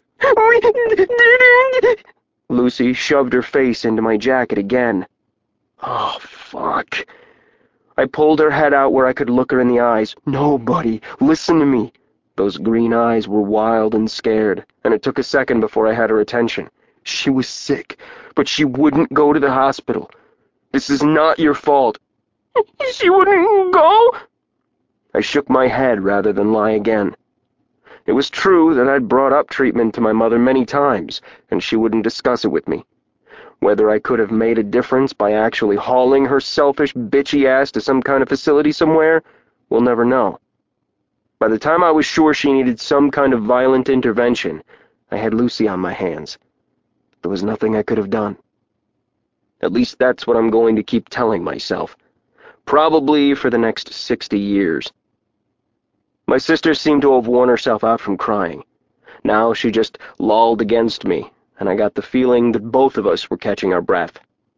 We didn't." Lucy shoved her face into my jacket again. Oh, fuck. I pulled her head out where I could look her in the eyes. "No, buddy, listen to me." Those green eyes were wild and scared, and it took a second before I had her attention. "She was sick, but she wouldn't go to the hospital. This is not your fault." "She wouldn't go?" I shook my head rather than lie again. It was true that I'd brought up treatment to my mother many times, and she wouldn't discuss it with me. Whether I could have made a difference by actually hauling her selfish, bitchy ass to some kind of facility somewhere, we'll never know. By the time I was sure she needed some kind of violent intervention, I had Lucy on my hands. There was nothing I could have done. At least that's what I'm going to keep telling myself. Probably for the next 60 years. My sister seemed to have worn herself out from crying. Now she just lolled against me, and I got the feeling that both of us were catching our breath.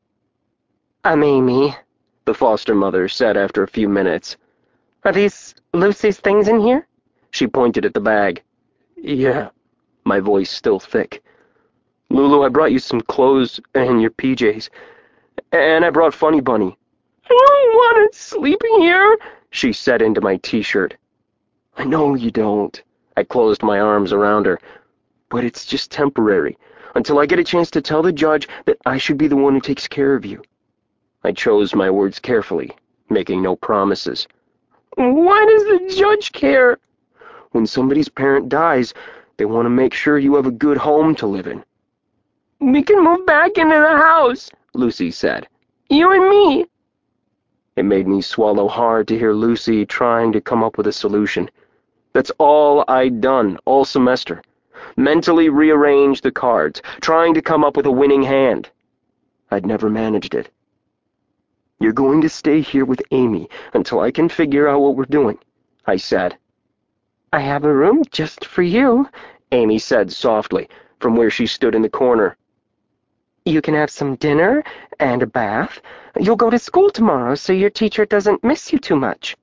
I'm Amy, the foster mother said after a few minutes. Are these Lucy's things in here? She pointed at the bag. "Yeah," my voice still thick. "Lulu, I brought you some clothes and your PJs. And I brought Funny Bunny." "I don't want to sleep here," she said into my t-shirt. "I know you don't." I closed my arms around her. "But it's just temporary, until I get a chance to tell the judge that I should be the one who takes care of you." I chose my words carefully, making no promises. "Why does the judge care?" "When somebody's parent dies, they want to make sure you have a good home to live in." "We can move back into the house," Lucy said. "You and me." It made me swallow hard to hear Lucy trying to come up with a solution. That's all I'd done all semester. Mentally rearrange the cards, trying to come up with a winning hand. I'd never managed it. "You're going to stay here with Amy until I can figure out what we're doing," I said. "I have a room just for you," Amy said softly, from where she stood in the corner. "You can have some dinner and a bath. You'll go to school tomorrow, so your teacher doesn't miss you too much."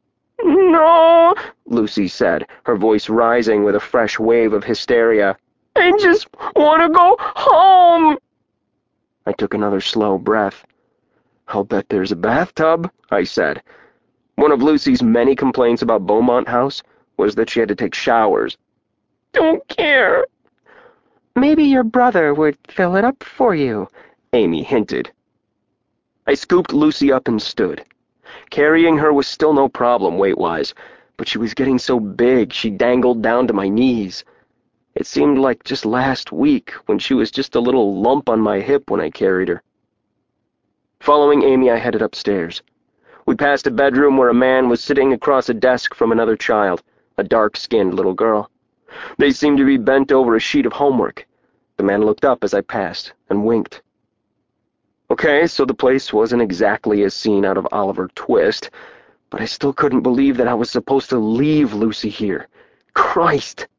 "No," Lucy said, her voice rising with a fresh wave of hysteria. "I just want to go home." I took another slow breath. "I'll bet there's a bathtub," I said. One of Lucy's many complaints about Beaumont House was that she had to take showers. "Don't care." "Maybe your brother would fill it up for you," Amy hinted. I scooped Lucy up and stood. Carrying her was still no problem weight-wise, but she was getting so big she dangled down to my knees. It seemed like just last week when she was just a little lump on my hip when I carried her. Following Amy, I headed upstairs. We passed a bedroom where a man was sitting across a desk from another child, a dark-skinned little girl. They seemed to be bent over a sheet of homework. The man looked up as I passed and winked. Okay, so the place wasn't exactly as seen out of Oliver Twist, but I still couldn't believe that I was supposed to leave Lucy here. Christ!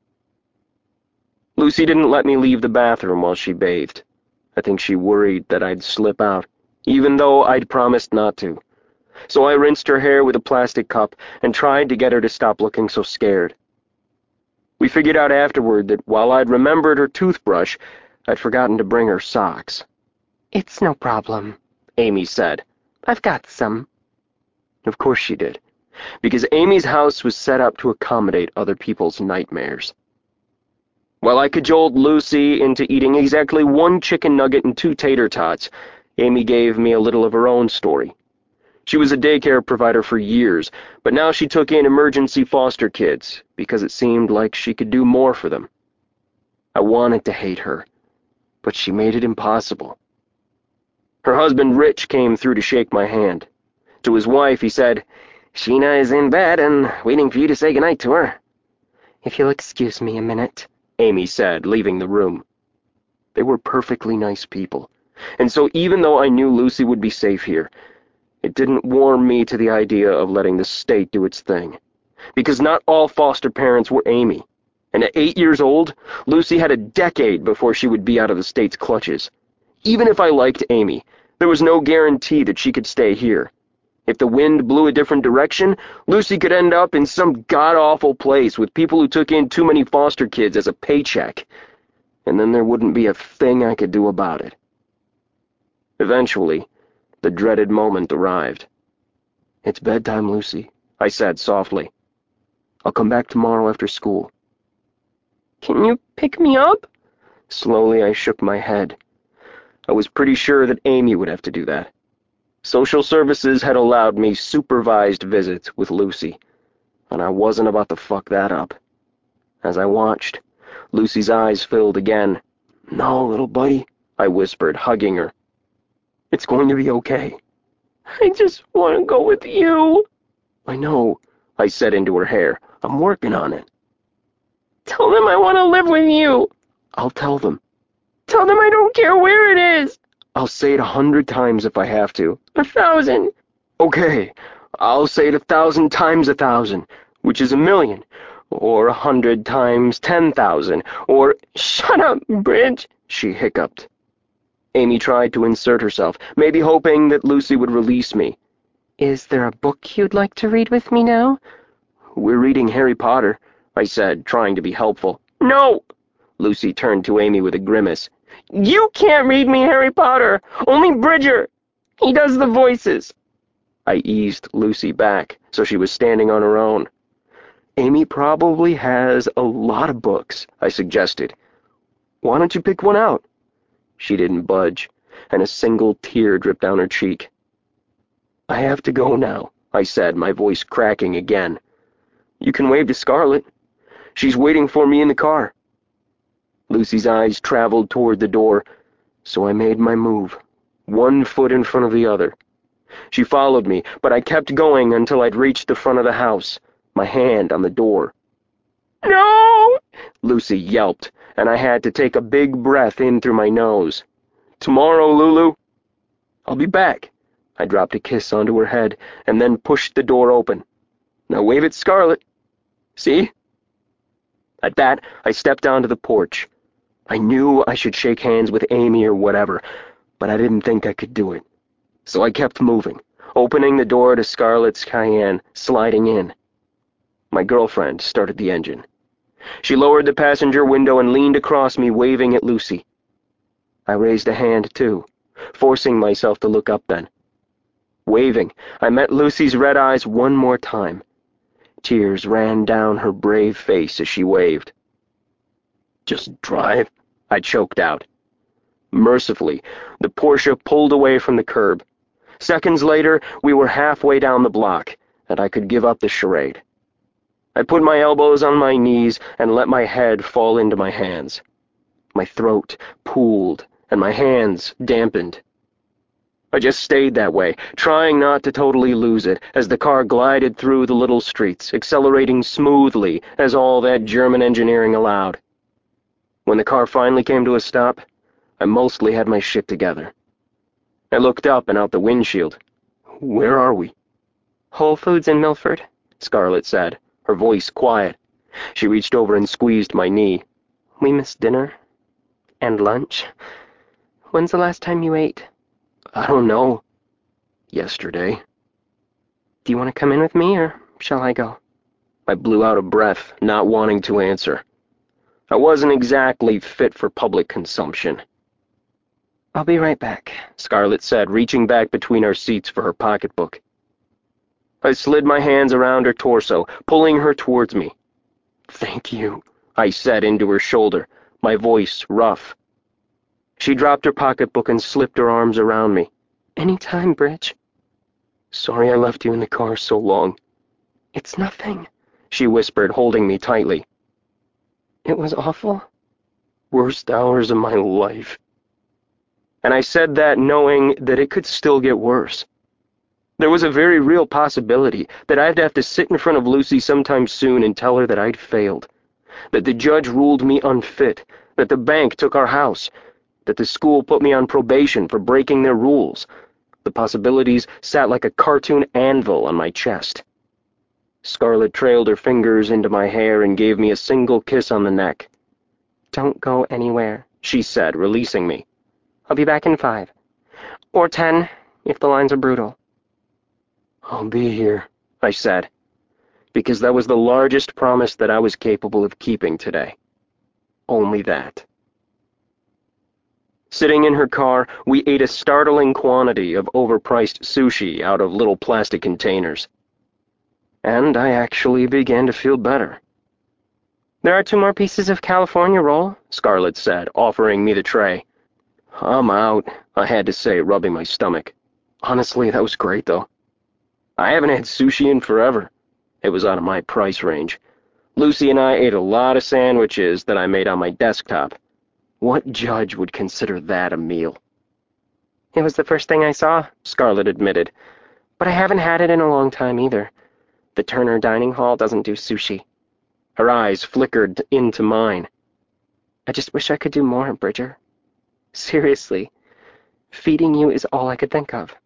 Lucy didn't let me leave the bathroom while she bathed. I think she worried that I'd slip out, even though I'd promised not to. So I rinsed her hair with a plastic cup and tried to get her to stop looking so scared. We figured out afterward that while I'd remembered her toothbrush, I'd forgotten to bring her socks. "It's no problem," Amy said. "I've got some." Of course she did, because Amy's house was set up to accommodate other people's nightmares. While I cajoled Lucy into eating exactly 1 chicken nugget and 2 tater tots, Amy gave me a little of her own story. She was a daycare provider for years, but now she took in emergency foster kids because it seemed like she could do more for them. I wanted to hate her, but she made it impossible. Her husband, Rich, came through to shake my hand. To his wife, he said, "Sheena is in bed and waiting for you to say goodnight to her." "If you'll excuse me a minute," Amy said, leaving the room. They were perfectly nice people, and so even though I knew Lucy would be safe here, it didn't warm me to the idea of letting the state do its thing. Because not all foster parents were Amy, and at 8 years old, Lucy had a decade before she would be out of the state's clutches. Even if I liked Amy, there was no guarantee that she could stay here. If the wind blew a different direction, Lucy could end up in some god-awful place with people who took in too many foster kids as a paycheck, and then there wouldn't be a thing I could do about it. Eventually, the dreaded moment arrived. "It's bedtime, Lucy," I said softly. "I'll come back tomorrow after school." "Can you pick me up?" Slowly, I shook my head. I was pretty sure that Amy would have to do that. Social services had allowed me supervised visits with Lucy, and I wasn't about to fuck that up. As I watched, Lucy's eyes filled again. "No, little buddy," I whispered, hugging her. "It's going to be okay." "I just want to go with you." "I know," I said into her hair. "I'm working on it." "Tell them I want to live with you." "I'll tell them." "Tell them I don't care where it is." "I'll say it 100 times if I have to." 1,000. "Okay, I'll say it 1,000 times 1,000, which is 1,000,000, or 100 times 10,000, or—" "Shut up, Bridge," she hiccuped. Amy tried to insert herself, maybe hoping that Lucy would release me. "Is there a book you'd like to read with me now?" "We're reading Harry Potter," I said, trying to be helpful. "No!" Lucy turned to Amy with a grimace. "You can't read me Harry Potter. Only Bridger. He does the voices." I eased Lucy back, so she was standing on her own. "Amy probably has a lot of books," I suggested. "Why don't you pick one out?" She didn't budge, and a single tear dripped down her cheek. "I have to go now," I said, my voice cracking again. "You can wave to Scarlett. She's waiting for me in the car." Lucy's eyes traveled toward the door, so I made my move, one foot in front of the other. She followed me, but I kept going until I'd reached the front of the house, my hand on the door. "No!" Lucy yelped, and I had to take a big breath in through my nose. "Tomorrow, Lulu." "I'll be back." I dropped a kiss onto her head, and then pushed the door open. "Now wave at Scarlett. See?" At that, I stepped onto the porch. I knew I should shake hands with Amy or whatever, but I didn't think I could do it. So I kept moving, opening the door to Scarlett's Cayenne, sliding in. My girlfriend started the engine. She lowered the passenger window and leaned across me, waving at Lucy. I raised a hand, too, forcing myself to look up then. Waving, I met Lucy's red eyes one more time. Tears ran down her brave face as she waved. "Just drive," I choked out. Mercifully, the Porsche pulled away from the curb. Seconds later, we were halfway down the block, and I could give up the charade. I put my elbows on my knees and let my head fall into my hands. My throat pooled, and my hands dampened. I just stayed that way, trying not to totally lose it, as the car glided through the little streets, accelerating smoothly as all that German engineering allowed. When the car finally came to a stop, I mostly had my shit together. I looked up and out the windshield. "Where are we?" "Whole Foods in Milford," Scarlett said, her voice quiet. She reached over and squeezed my knee. "We missed dinner. And lunch. When's the last time you ate?" "I don't know. Yesterday." "Do you want to come in with me, or shall I go?" I blew out a breath, not wanting to answer. I wasn't exactly fit for public consumption. "I'll be right back," Scarlett said, reaching back between our seats for her pocketbook. I slid my hands around her torso, pulling her towards me. "Thank you," I said into her shoulder, my voice rough. She dropped her pocketbook and slipped her arms around me. "Any time, Bridge." "Sorry I left you in the car so long." "It's nothing," she whispered, holding me tightly. "It was awful." "Worst hours of my life." And I said that knowing that it could still get worse. There was a very real possibility that I'd have to sit in front of Lucy sometime soon and tell her that I'd failed, that the judge ruled me unfit, that the bank took our house, that the school put me on probation for breaking their rules. The possibilities sat like a cartoon anvil on my chest. Scarlett trailed her fingers into my hair and gave me a single kiss on the neck. "Don't go anywhere," she said, releasing me. "I'll be back in 5. Or 10, if the lines are brutal." I'll be here, I said, because that was the largest promise that I was capable of keeping today. Only that. Sitting in her car, we ate a startling quantity of overpriced sushi out of little plastic containers. And I actually began to feel better. There are 2 more pieces of California roll, Scarlett said, offering me the tray. I'm out, I had to say, rubbing my stomach. Honestly, that was great, though. I haven't had sushi in forever. It was out of my price range. Lucy and I ate a lot of sandwiches that I made on my desktop. What judge would consider that a meal? It was the first thing I saw, Scarlett admitted, but I haven't had it in a long time either. The Turner Dining Hall doesn't do sushi. Her eyes flickered into mine. I just wish I could do more, Bridger. Seriously, feeding you is all I could think of.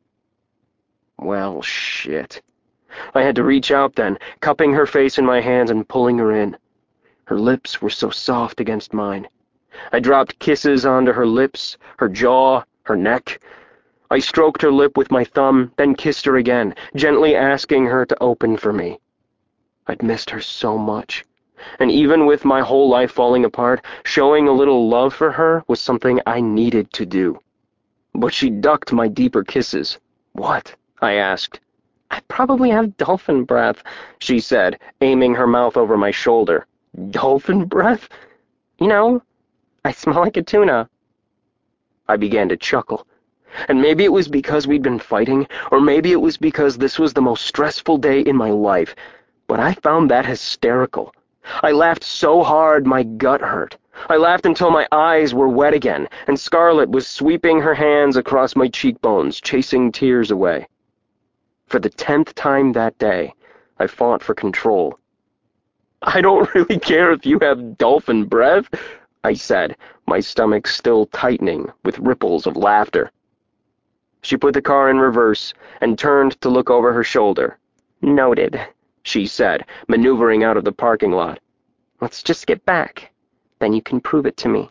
Well, shit. I had to reach out then, cupping her face in my hands and pulling her in. Her lips were so soft against mine. I dropped kisses onto her lips, her jaw, her neck. I stroked her lip with my thumb, then kissed her again, gently asking her to open for me. I'd missed her so much, and even with my whole life falling apart, showing a little love for her was something I needed to do. But she ducked my deeper kisses. What? I asked. I probably have dolphin breath, she said, aiming her mouth over my shoulder. Dolphin breath? You know, I smell like a tuna. I began to chuckle. And maybe it was because we'd been fighting, or maybe it was because this was the most stressful day in my life, but I found that hysterical. I laughed so hard my gut hurt. I laughed until my eyes were wet again, and Scarlett was sweeping her hands across my cheekbones, chasing tears away. For the 10th time that day, I fought for control. I don't really care if you have dolphin breath, I said, my stomach still tightening with ripples of laughter. She put the car in reverse and turned to look over her shoulder. Noted, she said, maneuvering out of the parking lot. Let's just get back. Then you can prove it to me.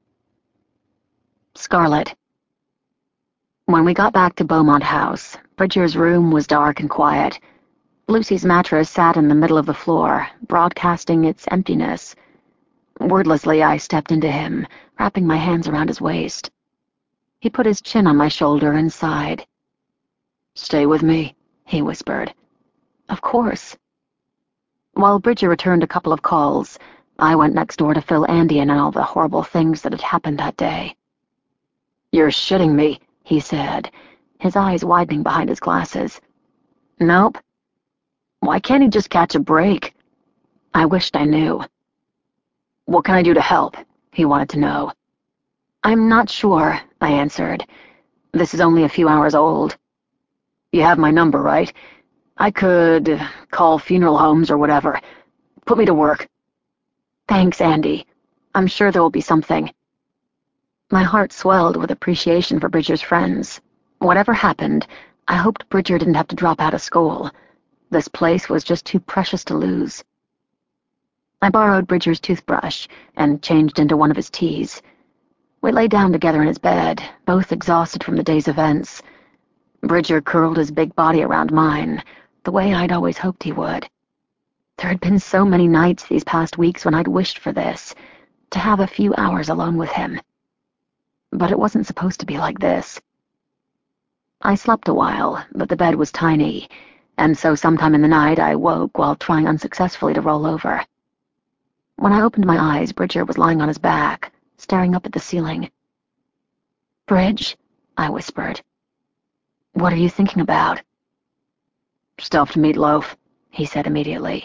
Scarlett. When we got back to Beaumont House, Bridger's room was dark and quiet. Lucy's mattress sat in the middle of the floor, broadcasting its emptiness. Wordlessly, I stepped into him, wrapping my hands around his waist. He put his chin on my shoulder and sighed. "Stay with me," he whispered. "Of course." While Bridger returned a couple of calls, I went next door to fill Andy in on all the horrible things that had happened that day. "You're shitting me," he said, his eyes widening behind his glasses. "Nope." "Why can't he just catch a break?" I wished I knew. "What can I do to help?" he wanted to know. "I'm not sure," I answered. "This is only a few hours old." "You have my number, right? I could call funeral homes or whatever. Put me to work." "Thanks, Andy. I'm sure there will be something." My heart swelled with appreciation for Bridger's friends. Whatever happened, I hoped Bridger didn't have to drop out of school. This place was just too precious to lose. I borrowed Bridger's toothbrush and changed into one of his teas. We lay down together in his bed, both exhausted from the day's events. Bridger curled his big body around mine, the way I'd always hoped he would. There had been so many nights these past weeks when I'd wished for this, to have a few hours alone with him. But it wasn't supposed to be like this. I slept a while, but the bed was tiny, and so sometime in the night I woke while trying unsuccessfully to roll over. When I opened my eyes, Bridger was lying on his back, staring up at the ceiling. "Bridge," I whispered. "What are you thinking about?" "Stuffed meatloaf," he said immediately.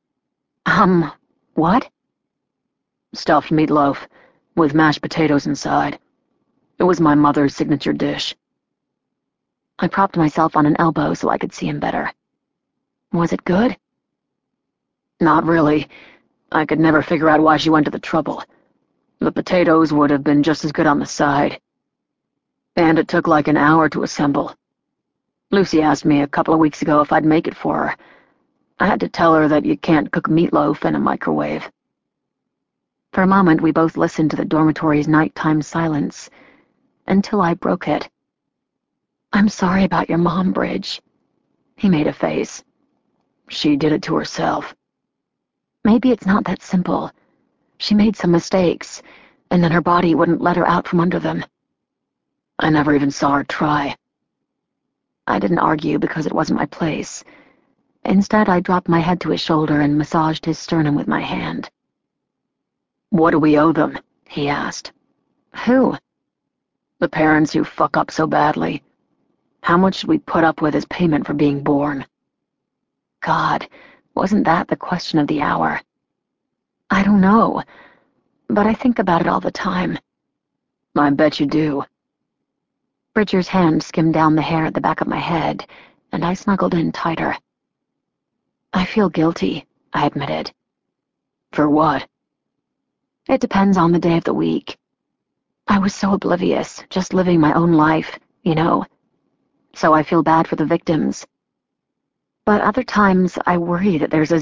What?" "Stuffed meatloaf, with mashed potatoes inside. It was my mother's signature dish." I propped myself on an elbow so I could see him better. "Was it good?" "Not really. I could never figure out why she went to the trouble. The potatoes would have been just as good on the side. And it took like an hour to assemble. Lucy asked me a couple of weeks ago if I'd make it for her. I had to tell her that you can't cook meatloaf in a microwave." For a moment we both listened to the dormitory's nighttime silence, until I broke it. "I'm sorry about your mom, Bridge." He made a face. She did it to herself. Maybe it's not that simple. She made some mistakes, and then her body wouldn't let her out from under them. I never even saw her try. I didn't argue because it wasn't my place. Instead, I dropped my head to his shoulder and massaged his sternum with my hand. What do we owe them? He asked. Who? The parents who fuck up so badly. How much should we put up with as payment for being born? God, wasn't that the question of the hour? I don't know, but I think about it all the time. I bet you do. Bridger's hand skimmed down the hair at the back of my head, and I snuggled in tighter. I feel guilty, I admitted. For what? It depends on the day of the week. I was so oblivious, just living my own life, you know. So I feel bad for the victims. But other times I worry that there's a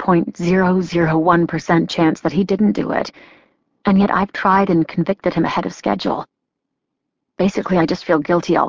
0.001% chance that he didn't do it, and yet I've tried and convicted him ahead of schedule. Basically, I just feel guilty all